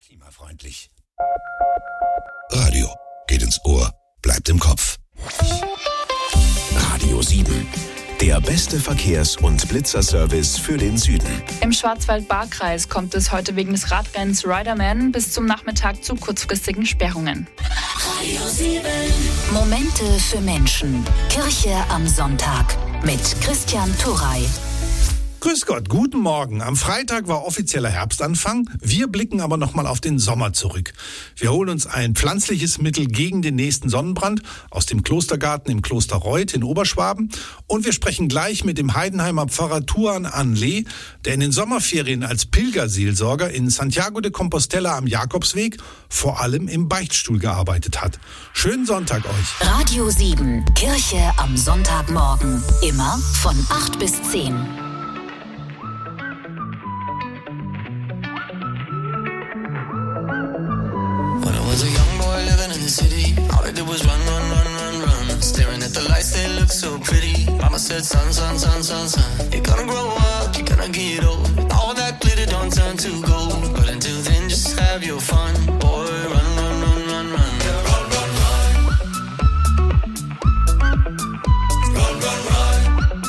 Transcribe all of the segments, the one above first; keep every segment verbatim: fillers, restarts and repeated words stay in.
Klimafreundlich. Radio geht ins Ohr, bleibt im Kopf. Radio sieben. Der beste Verkehrs- und Blitzerservice für den Süden. Im Schwarzwald-Baar-Kreis kommt es heute wegen des Radrennens Riderman bis zum Nachmittag zu kurzfristigen Sperrungen. Radio sieben. Momente für Menschen. Kirche am Sonntag mit Christian Turrey. Grüß Gott, guten Morgen. Am Freitag war offizieller Herbstanfang. Wir blicken aber nochmal auf den Sommer zurück. Wir holen uns ein pflanzliches Mittel gegen den nächsten Sonnenbrand aus dem Klostergarten im Kloster Reuth in Oberschwaben. Und wir sprechen gleich mit dem Heidenheimer Pfarrer Tuan Anle, der in den Sommerferien als Pilgerseelsorger in Santiago de Compostela am Jakobsweg vor allem im Beichtstuhl gearbeitet hat. Schönen Sonntag euch. Radio sieben, Kirche am Sonntagmorgen. Immer von acht bis zehn. Was a young boy living in the city. All I did was run, run, run, run, run. Staring at the lights, they look so pretty. Mama said, son, son, son, son, son, you're gonna grow up, you're gonna get old. All that glitter don't turn to gold. But until then, just have your fun. Boy, run, run, run, run, run. Yeah, run, run, run. Run, run, run.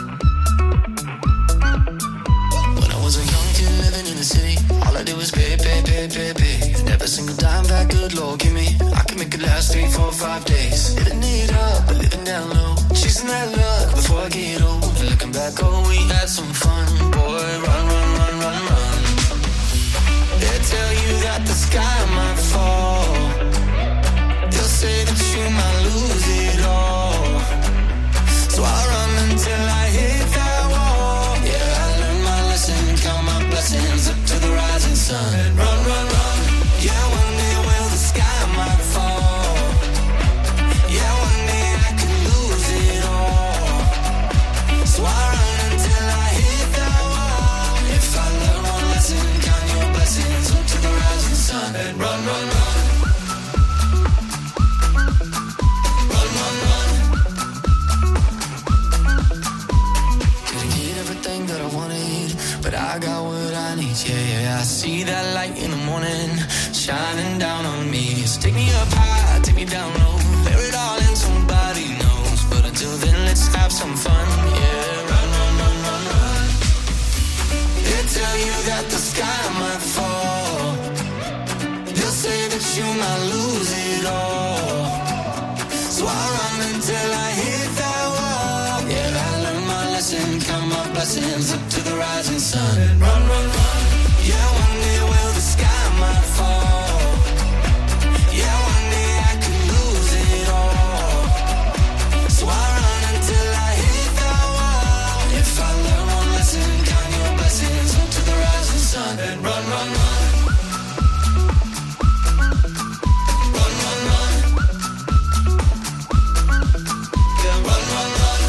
When I was a young kid living in the city, all I did was pay, pay, pay, pay, pay. Every single dime that good Lord give me, I can make it last three, four, five days. Living it up, but living down low. Chasing that luck before I get old. Looking back, oh, we had some fun. Boy, run, run, run, run, run. They tell you that the sky might fall. They'll say that you might lose it all. So I run until I hit that wall. Yeah, I learned my lesson, count my blessings up to the rising sun. And run, run, run. Yeah, one day, well, the sky might fall. Yeah, one day I could lose it all. So I run until I hit that wall. If I learn one lesson, count your blessings up to the rising sun. And run, run, run. Run, run, run. Didn't get everything that I wanted, but I got what I need. Yeah, yeah, I see that light in the morning shining down on me. So take me up high, take me down low. Bear it all in, somebody knows. But until then, let's have some fun. Yeah, run, run, run, run, run. They tell you that the sky might fall. They'll say that you might lose it all. So I run until I hit that wall. Yeah, I learned my lesson, count my blessings up to the rising sun. And run, run, run. Yeah, one day, well, the sky might fall. Yeah, one day I could lose it all. So I run until I hit that wall. If I learn one lesson, count your blessings up to the rising sun. And run, run, run. Run, run, run. Yeah, run, run, run.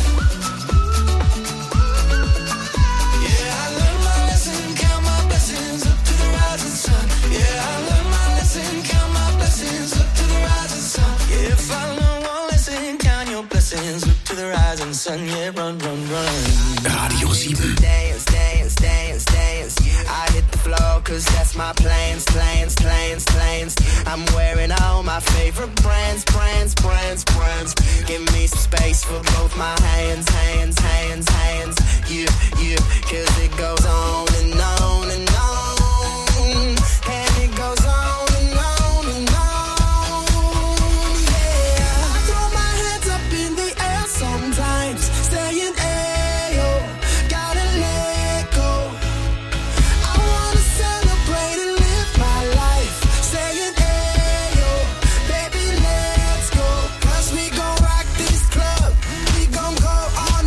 Yeah, I learned my lesson, count my blessings up to the rising sun. Yeah, I learned my lesson, count my blessings up to the rising sun. Yeah, if I learn one lesson, count your blessings up to the rising sun. Yeah, run, run, run. Radio sieben. Dance, dance, dance, dance. I hit the floor cause that's my plans, plans, plans, plans. I'm wearing all my favorite brands, brands, brands, brands. Give me some space for both my hands, hands, hands, hands. Yeah, yeah, cause it goes on and on and on. And it goes on and on and on. Yeah, I throw my hands up in the air sometimes, saying, ayo, gotta let go. I wanna celebrate and live my life, saying, ayo, baby, let's go. Cause we gon' rock this club, we gon' go all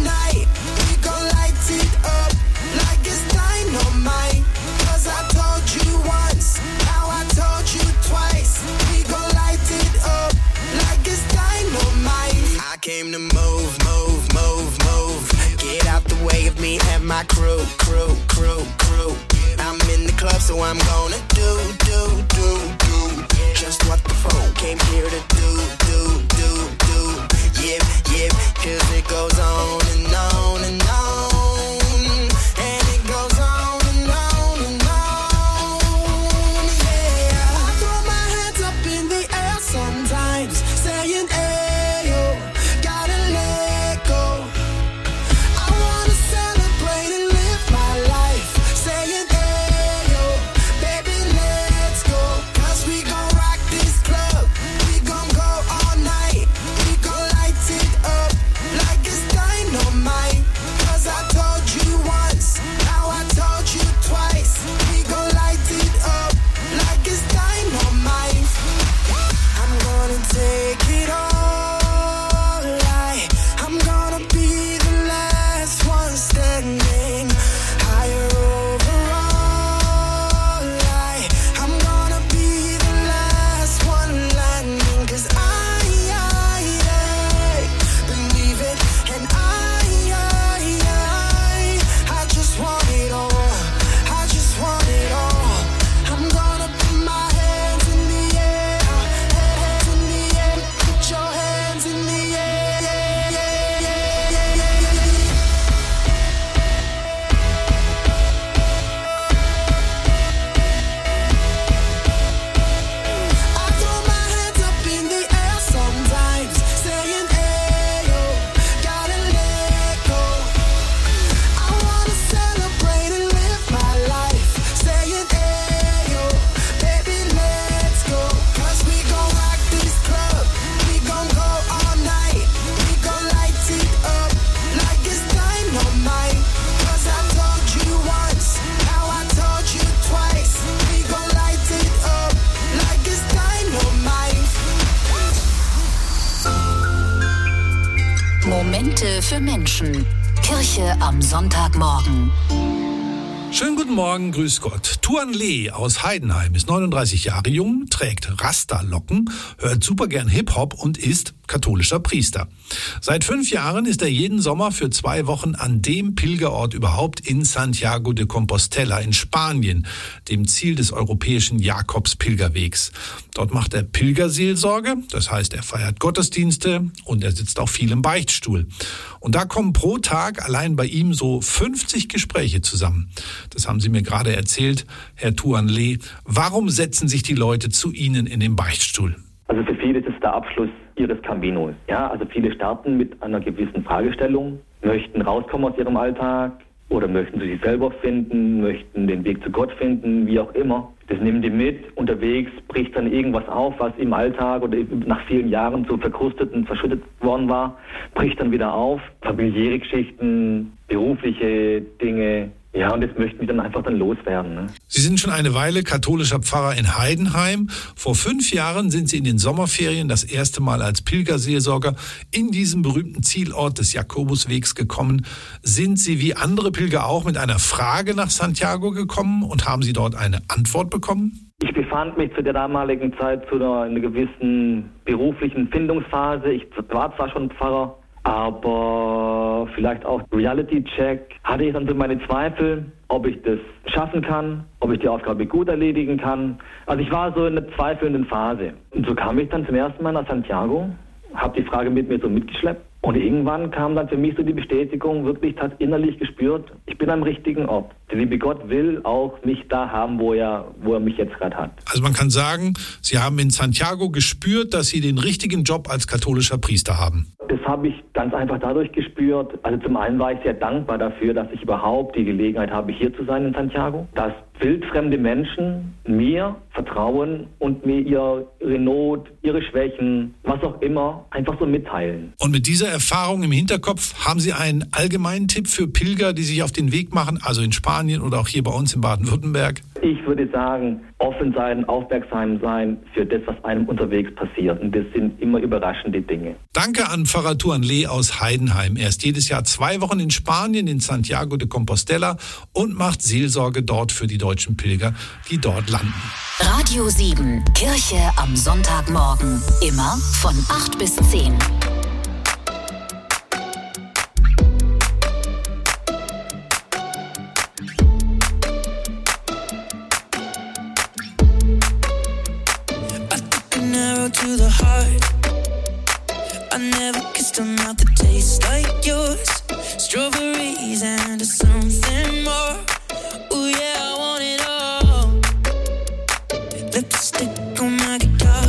Momente für Menschen. Kirche am Sonntagmorgen. Schönen guten Morgen, grüß Gott. Tuan Le aus Heidenheim ist neununddreißig Jahre jung, trägt Rasta-Locken, hört super gern Hip-Hop und ist katholischer Priester. Seit fünf Jahren ist er jeden Sommer für zwei Wochen an dem Pilgerort überhaupt in Santiago de Compostela in Spanien, dem Ziel des europäischen Jakobspilgerwegs. Dort macht er Pilgerseelsorge, das heißt, er feiert Gottesdienste und er sitzt auch viel im Beichtstuhl. Und da kommen pro Tag allein bei ihm so fünfzig Gespräche zusammen. Das haben Sie mir gerade erzählt, Herr Tuan Le. Warum setzen sich die Leute zu Ihnen in den Beichtstuhl? Also für viele ist es der Abschluss ihres Caminos. Ja, also viele starten mit einer gewissen Fragestellung, möchten rauskommen aus ihrem Alltag oder möchten sie sich selber finden, möchten den Weg zu Gott finden, wie auch immer. Das nehmen die mit. Unterwegs bricht dann irgendwas auf, was im Alltag oder nach vielen Jahren so verkrustet und verschüttet worden war, bricht dann wieder auf. Familiäre Geschichten, berufliche Dinge. Ja, und das möchten wir dann einfach dann loswerden. Ne? Sie sind schon eine Weile katholischer Pfarrer in Heidenheim. Vor fünf Jahren sind Sie in den Sommerferien das erste Mal als Pilgerseelsorger in diesen berühmten Zielort des Jakobuswegs gekommen. Sind Sie wie andere Pilger auch mit einer Frage nach Santiago gekommen und haben Sie dort eine Antwort bekommen? Ich befand mich zu der damaligen Zeit zu einer, einer gewissen beruflichen Findungsphase. Ich war zwar schon Pfarrer, aber vielleicht auch Reality-Check. Hatte ich dann so meine Zweifel, ob ich das schaffen kann, ob ich die Aufgabe gut erledigen kann. Also ich war so in einer zweifelnden Phase. Und so kam ich dann zum ersten Mal nach Santiago, habe die Frage mit mir so mitgeschleppt. Und irgendwann kam dann für mich so die Bestätigung, wirklich hat innerlich gespürt, ich bin am richtigen Ort. Der liebe Gott will auch mich da haben, wo er, wo er mich jetzt gerade hat. Also man kann sagen, Sie haben in Santiago gespürt, dass Sie den richtigen Job als katholischer Priester haben. Das habe ich ganz einfach dadurch gespürt. Also zum einen war ich sehr dankbar dafür, dass ich überhaupt die Gelegenheit habe, hier zu sein in Santiago. Dass wildfremde Menschen mir vertrauen und mir ihre Not, ihre Schwächen, was auch immer, einfach so mitteilen. Und mit dieser Erfahrung im Hinterkopf haben Sie einen allgemeinen Tipp für Pilger, die sich auf den Weg machen, also in Spanien oder auch hier bei uns in Baden-Württemberg? Ich würde sagen, offen sein, aufmerksam sein für das, was einem unterwegs passiert. Und das sind immer überraschende Dinge. Danke an Pfarrer Tuan Le aus Heidenheim. Er ist jedes Jahr zwei Wochen in Spanien, in Santiago de Compostela und macht Seelsorge dort für die deutschen Pilger, die dort landen. Radio sieben, Kirche am Sonntagmorgen. Immer von acht bis zehn. To the heart, I never kissed a mouth that tastes like yours. Strawberries and something more. Oh yeah, I want it all. Lipstick on my guitar.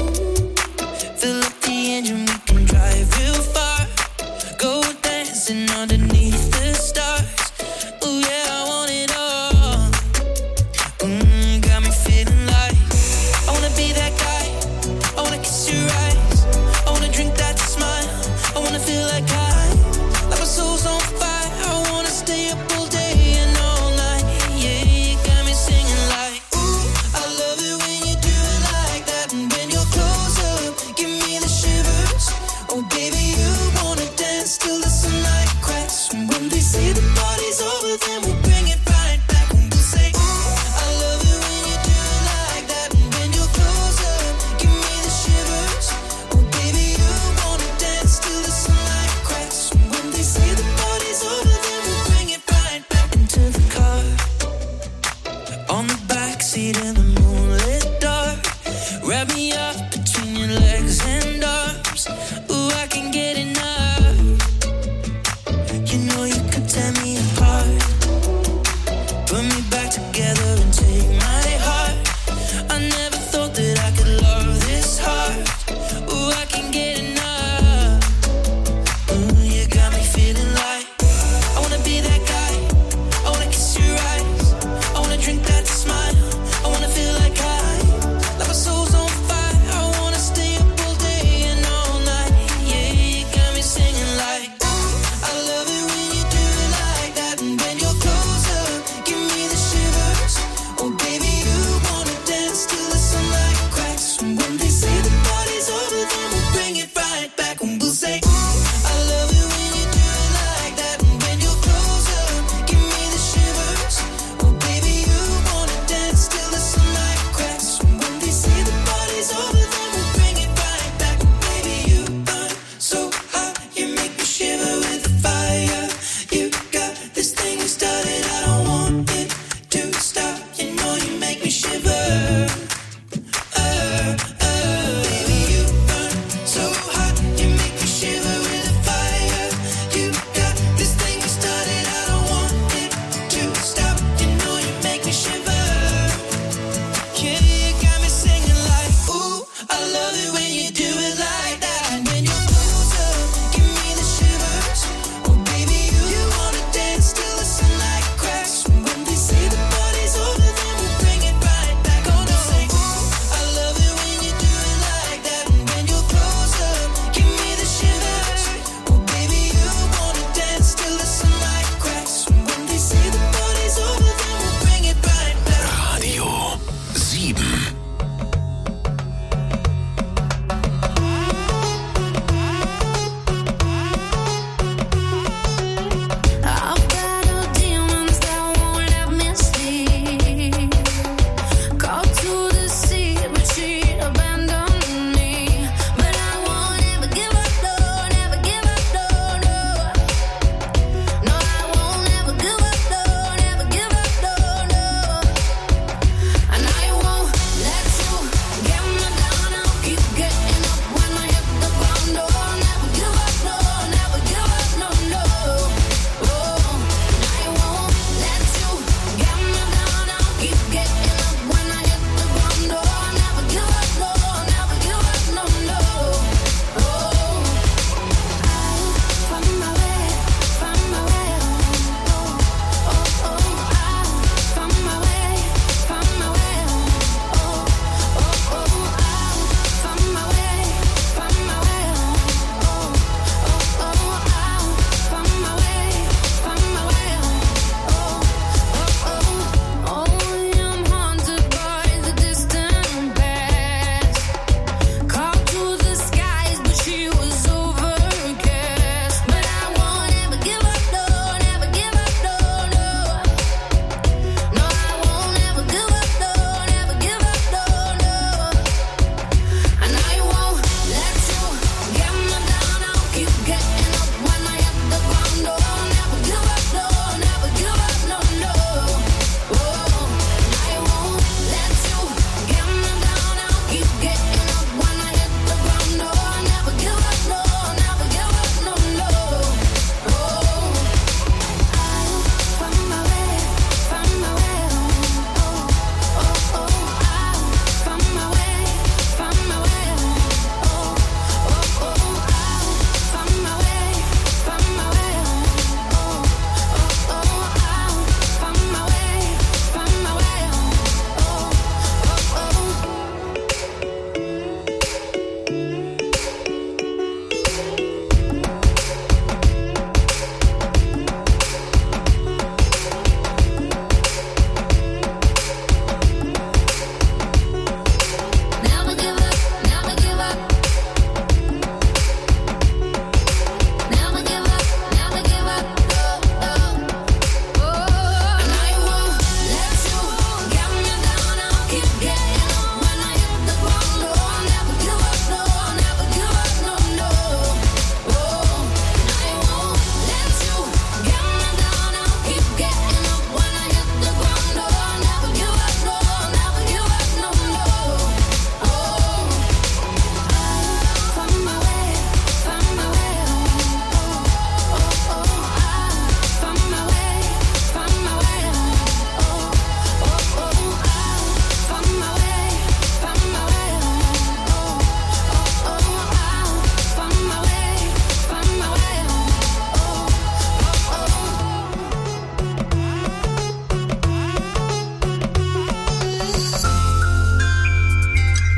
Fill up the engine, we can drive real far. Go dancing underneath the stars. Oh yeah, I want it all. Mm, got me feeling like I wanna be that guy. I wanna kiss your eyes, I wanna drink that smile, I wanna feel like I, like my soul's on fire, I wanna stay up all day and all night, yeah, you got me singing like, ooh, I love it when you do it like that, and when you're close up, give me the shivers, oh baby, you wanna dance till the sunlight cracks, and when they say the party's over, then we'll bring it right back, and we'll say, ooh, I love it when you do it like that, and when you're close up, give me shivers. Oh baby, you wanna dance till the sunlight cracks. When they say the party's over, then we'll bring it right back into the car. On the backseat in the moonlit dark. Wrap me up between your legs and arms. Ooh, I can get enough. You know you could tear me apart. Put me back together and take my heart. I never thought that I could love this hard. Ooh, I can get enough. Ooh, you got me feeling like I wanna be that guy. I wanna kiss your eyes. I wanna drink that smile. I wanna feel like I, like my soul's on fire. I wanna stay up all day and all night. Yeah, you got me singing like, ooh, I love it when you do it like that. And when you're close up, give me the shivers. Oh baby, you wanna dance till the sunlight cracks. And when they say the party's over, then we'll bring it right back. And we'll say, ooh, I love it when you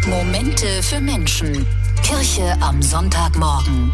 Momente für Menschen. Kirche am Sonntagmorgen.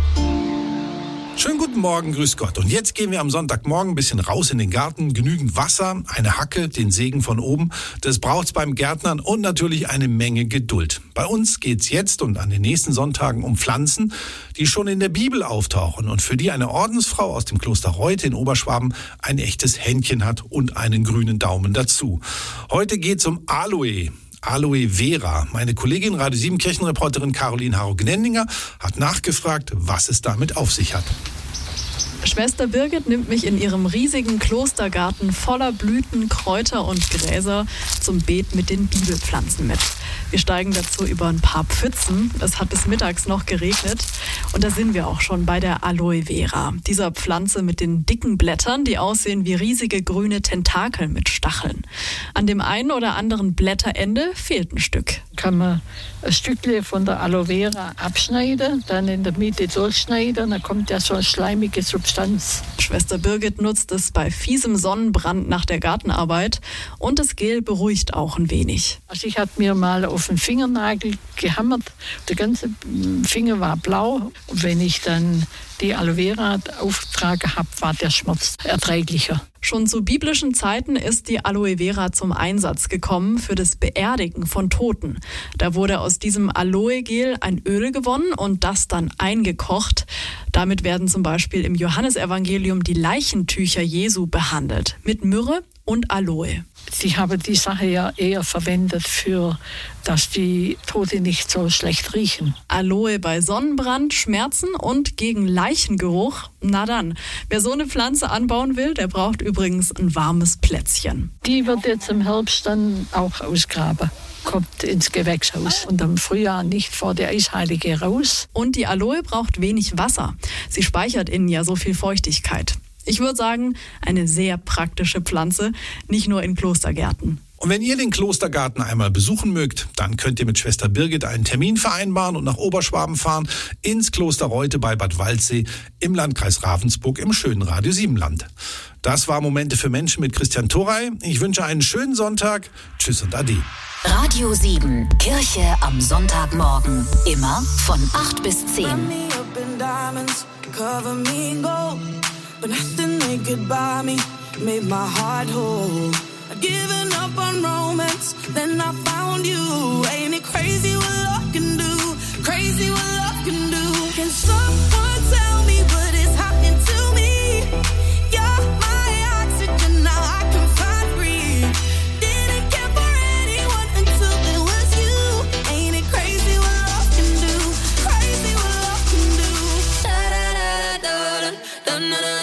Schönen guten Morgen, grüß Gott. Und jetzt gehen wir am Sonntagmorgen ein bisschen raus in den Garten. Genügend Wasser, eine Hacke, den Segen von oben. Das braucht's beim Gärtnern und natürlich eine Menge Geduld. Bei uns geht's jetzt und an den nächsten Sonntagen um Pflanzen, die schon in der Bibel auftauchen und für die eine Ordensfrau aus dem Kloster Reute in Oberschwaben ein echtes Händchen hat und einen grünen Daumen dazu. Heute geht's um Aloe. Aloe Vera. Meine Kollegin Radio sieben Kirchenreporterin Caroline Haro-Gnendinger hat nachgefragt, was es damit auf sich hat. Schwester Birgit nimmt mich in ihrem riesigen Klostergarten voller Blüten, Kräuter und Gräser zum Beet mit den Bibelpflanzen mit. Wir steigen dazu über ein paar Pfützen. Es hat bis mittags noch geregnet. Und da sind wir auch schon bei der Aloe Vera. Dieser Pflanze mit den dicken Blättern, die aussehen wie riesige grüne Tentakel mit Stacheln. An dem einen oder anderen Blätterende fehlt ein Stück. Kann man ein Stückchen von der Aloe Vera abschneiden, dann in der Mitte durchschneiden, dann kommt ja so eine schleimige Substanz. Schwester Birgit nutzt es bei fiesem Sonnenbrand nach der Gartenarbeit und das Gel beruhigt auch ein wenig. Also ich hatte mir mal auf den Fingernagel gehammert, der ganze Finger war blau und wenn ich dann die Aloe Vera aufgetragen habe, war der Schmerz erträglicher. Schon zu biblischen Zeiten ist die Aloe Vera zum Einsatz gekommen für das Beerdigen von Toten. Da wurde aus diesem Aloe-Gel ein Öl gewonnen und das dann eingekocht. Damit werden zum Beispiel im Johannesevangelium die Leichentücher Jesu behandelt, mit Myrrhe und Aloe. Sie haben die Sache ja eher verwendet für, dass die Tote nicht so schlecht riechen. Aloe bei Sonnenbrand, Schmerzen und gegen Leichengeruch? Na dann, wer so eine Pflanze anbauen will, der braucht übrigens ein warmes Plätzchen. Die wird jetzt im Herbst dann auch ausgraben. Kommt ins Gewächshaus und im Frühjahr nicht vor der Eisheilige raus. Und die Aloe braucht wenig Wasser. Sie speichert innen ja so viel Feuchtigkeit. Ich würde sagen, eine sehr praktische Pflanze, nicht nur in Klostergärten. Und wenn ihr den Klostergarten einmal besuchen mögt, dann könnt ihr mit Schwester Birgit einen Termin vereinbaren und nach Oberschwaben fahren, ins Kloster Reute bei Bad Waldsee im Landkreis Ravensburg im schönen Radio sieben Land. Das war Momente für Menschen mit Christian Thoray. Ich wünsche einen schönen Sonntag. Tschüss und Ade. Radio sieben, Kirche am Sonntagmorgen. Immer von acht bis zehn. But nothing they could buy me made my heart whole. I'd given up on romance, then I found you. Ain't it crazy what love can do? Crazy what love can do. Can someone tell me what is happening to me? You're my oxygen, now I can find breathe. Didn't care for anyone until it was you. Ain't it crazy what love can do? Crazy what love can do. Da da da da da da da.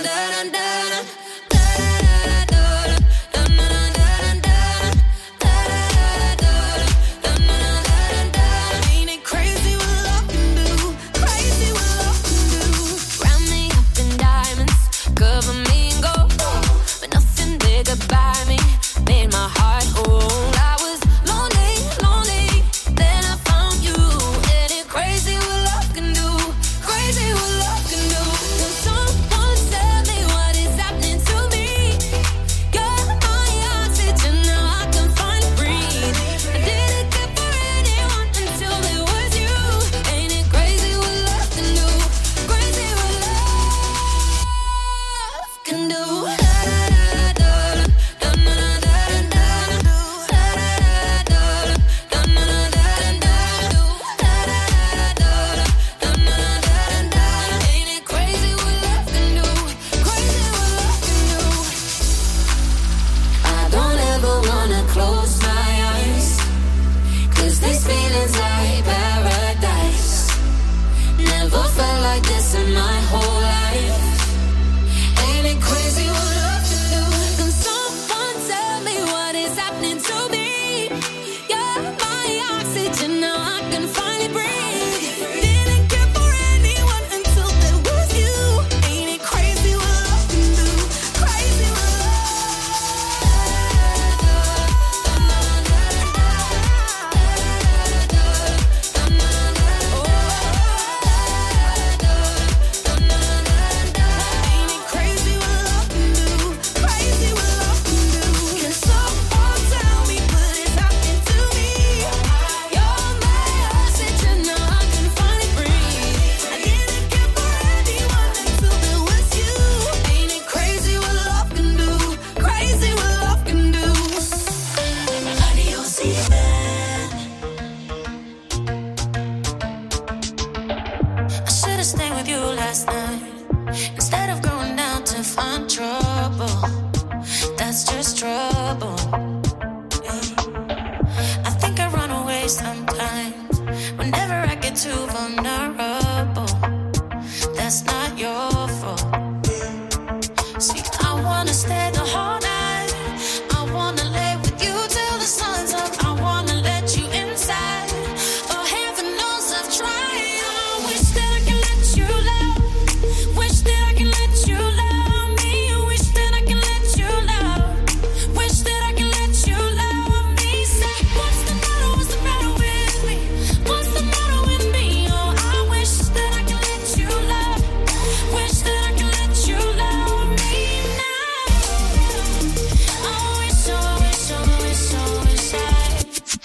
Whenever I get too vulnerable, that's not your fault. See, I wanna stay the whole night. I wanna lay with you till the sun's up. I wanna let you inside. Oh, heaven knows I've tried. I wish that I can let you love. Wish that I can let you love me. Wish that I can let you love. Wish that I can let you love me. Say, what's the matter? What's the matter with me? What's the matter with me? Oh, I wish that I can let you love. Wish that I can let you love me now. Oh, wish, oh, wish, oh, wish, oh, wish I.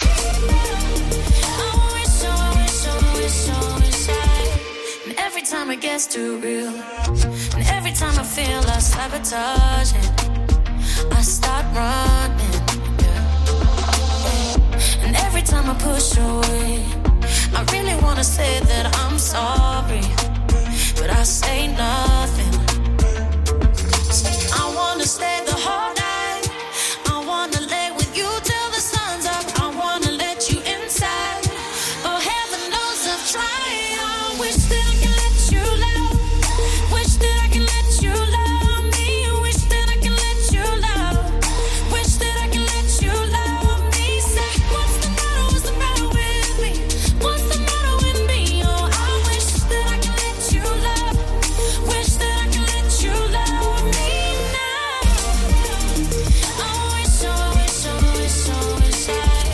Oh, wish, oh, wish, oh, wish, oh, wish I. And every time it gets too real, and every time I feel like sabotaging, I start running. Yeah. And every time I push away, I really wanna say that I'm sorry, but I say nothing. I wanna stay the whole night. I wanna lay with you till the sun's up. I wanna let you inside. Oh, heaven knows I've tried. I wish that I can let you love. Wish that I can let you love me. Wish that I can let you love. Wish that I can let you love me. Say, what's the matter? What's the matter with me? What's the matter with me? Oh, I wish that I can let you love. Wish that I can let you love me now. Oh, wish, oh, wish, oh, wish, oh, wish I.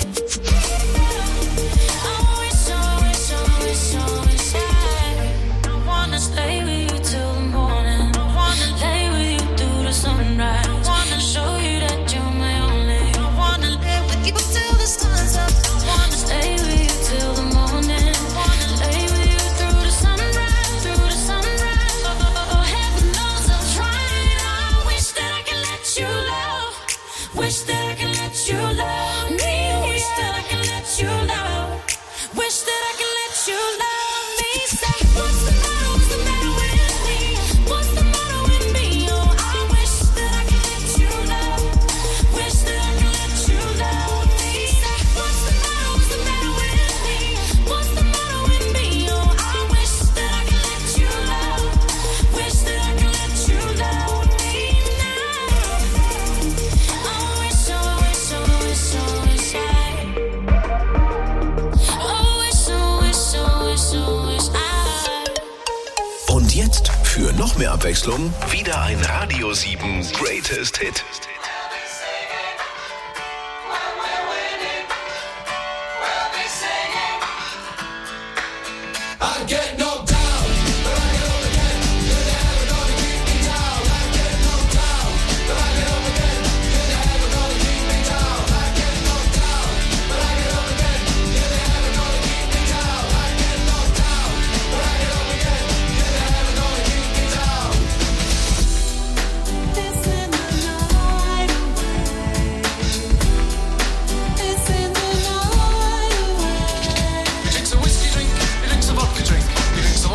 Oh, wish, oh, wish, oh, wish, oh, wish I. I wanna stay with you till the morning. I wanna lay with you through the sunrise. I wanna show you that you're my only. I wanna live with you till the sun's up. I wanna stay with you till the morning. I wanna lay with you through the sunrise, through the sunrise. Oh, oh, oh, heaven knows I've tried. I wish that I can let you love. Wish that I can let you love me. Wish that I can let you love. Wish that I can let you love me. Say, what's the matter? What's the matter with me? What's the matter with me? Oh, I wish that I can let you love. Wish that I can let you love me. Say, what's the matter? What's the matter with me? What's the matter with me? Oh, I wish that I can let you love. Wish that I can let you love me now. Oh, wish, oh, wish, oh, wish, oh, wish I. Oh, wish, oh, wish, oh, wish, oh, wish I. Und jetzt für noch mehr Abwechslung wieder ein Radio sieben Greatest Hit. I get knocked down, but I get up again. You're never gonna keep me down. I get knocked down, but I get up again. You're never gonna keep me down. I get knocked down, but I get up again. You're never gonna keep me down. I get knocked down, but I get up again. You're never gonna keep me down. It's in the night away. It's in the night away. He drinks a whiskey drink, he drinks a vodka drink, he drinks a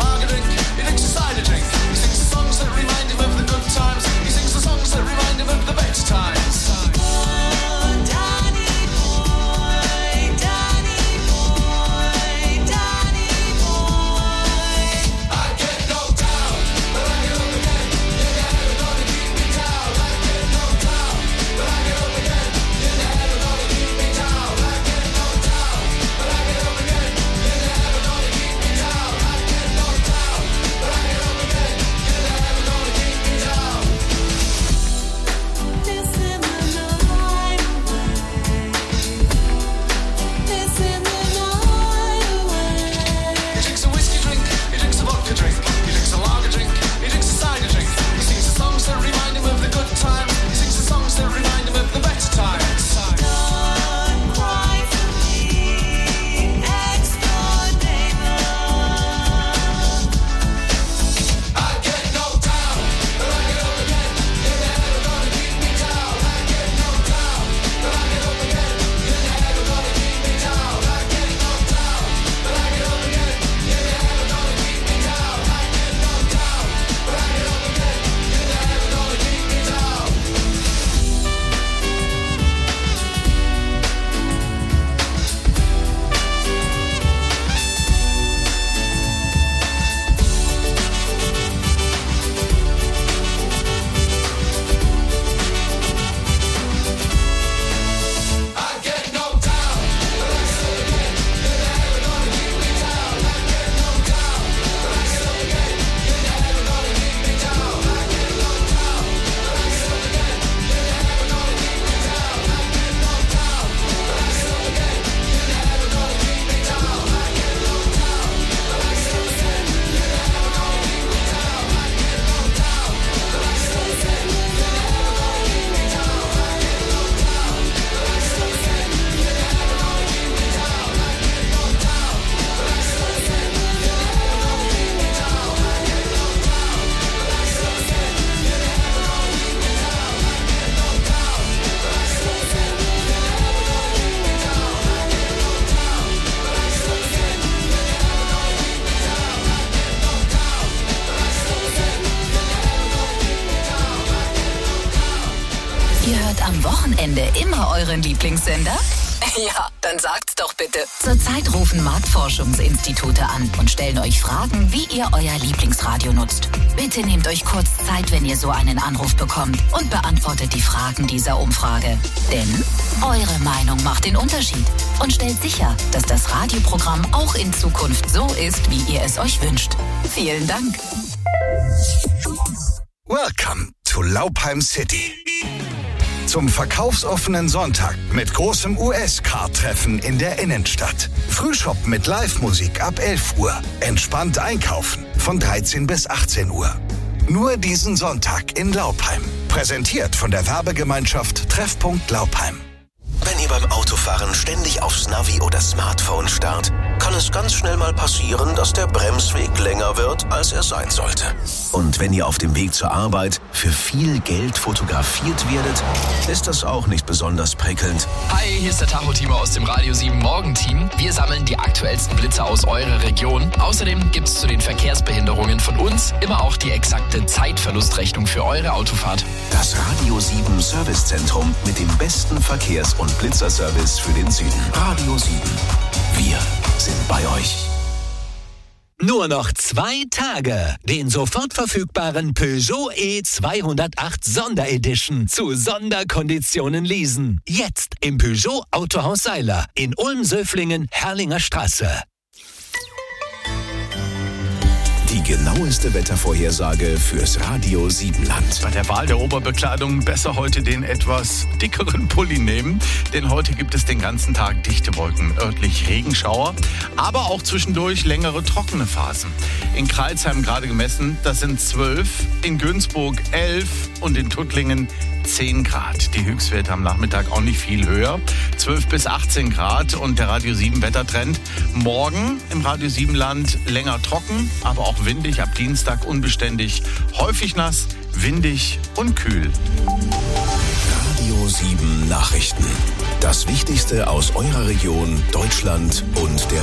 Wochenende immer euren Lieblingssender? Ja, dann sagt's doch bitte. Zurzeit rufen Marktforschungsinstitute an und stellen euch Fragen, wie ihr euer Lieblingsradio nutzt. Bitte nehmt euch kurz Zeit, wenn ihr so einen Anruf bekommt und beantwortet die Fragen dieser Umfrage. Denn eure Meinung macht den Unterschied und stellt sicher, dass das Radioprogramm auch in Zukunft so ist, wie ihr es euch wünscht. Vielen Dank. Welcome to Laupheim City. Zum verkaufsoffenen Sonntag mit großem U S-Car-Treffen in der Innenstadt. Frühshop mit Live-Musik ab elf Uhr. Entspannt einkaufen von dreizehn bis achtzehn Uhr. Nur diesen Sonntag in Laupheim. Präsentiert von der Werbegemeinschaft Treffpunkt Laupheim. Wenn ihr beim Autofahren ständig aufs Navi oder Smartphone starrt, kann es ganz schnell mal passieren, dass der Bremsweg länger wird, als er sein sollte. Und wenn ihr auf dem Weg zur Arbeit für viel Geld fotografiert werdet, ist das auch nicht besonders prickelnd. Hi, hier ist der Tacho-Timo aus dem Radio sieben Morgenteam. Wir sammeln die aktuellsten Blitze aus eurer Region. Außerdem gibt es zu den Verkehrsbehinderungen von uns immer auch die exakte Zeitverlustrechnung für eure Autofahrt. Das Radio sieben Servicezentrum mit dem besten Verkehrs- und Blitzerservice für den Süden. Radio sieben. Wir sind bei euch. Nur noch zwei Tage. Den sofort verfügbaren Peugeot E zweihundertacht Sonderedition zu Sonderkonditionen leasen. Jetzt im Peugeot Autohaus Seiler in Ulm-Söflingen, Herrlinger Straße. Die genaueste Wettervorhersage fürs Radio sieben Land. Bei der Wahl der Oberbekleidung besser heute den etwas dickeren Pulli nehmen, denn heute gibt es den ganzen Tag dichte Wolken, örtlich Regenschauer, aber auch zwischendurch längere trockene Phasen. In Crailsheim gerade gemessen, das sind zwölf, in Günzburg elf und in Tuttlingen zehn Grad. Die Höchstwerte am Nachmittag auch nicht viel höher, zwölf bis achtzehn Grad und der Radio sieben Wettertrend. Morgen im Radio sieben Land länger trocken, aber auch windig, ab Dienstag unbeständig, häufig nass, windig und kühl. Radio sieben Nachrichten. Das Wichtigste aus eurer Region, Deutschland und der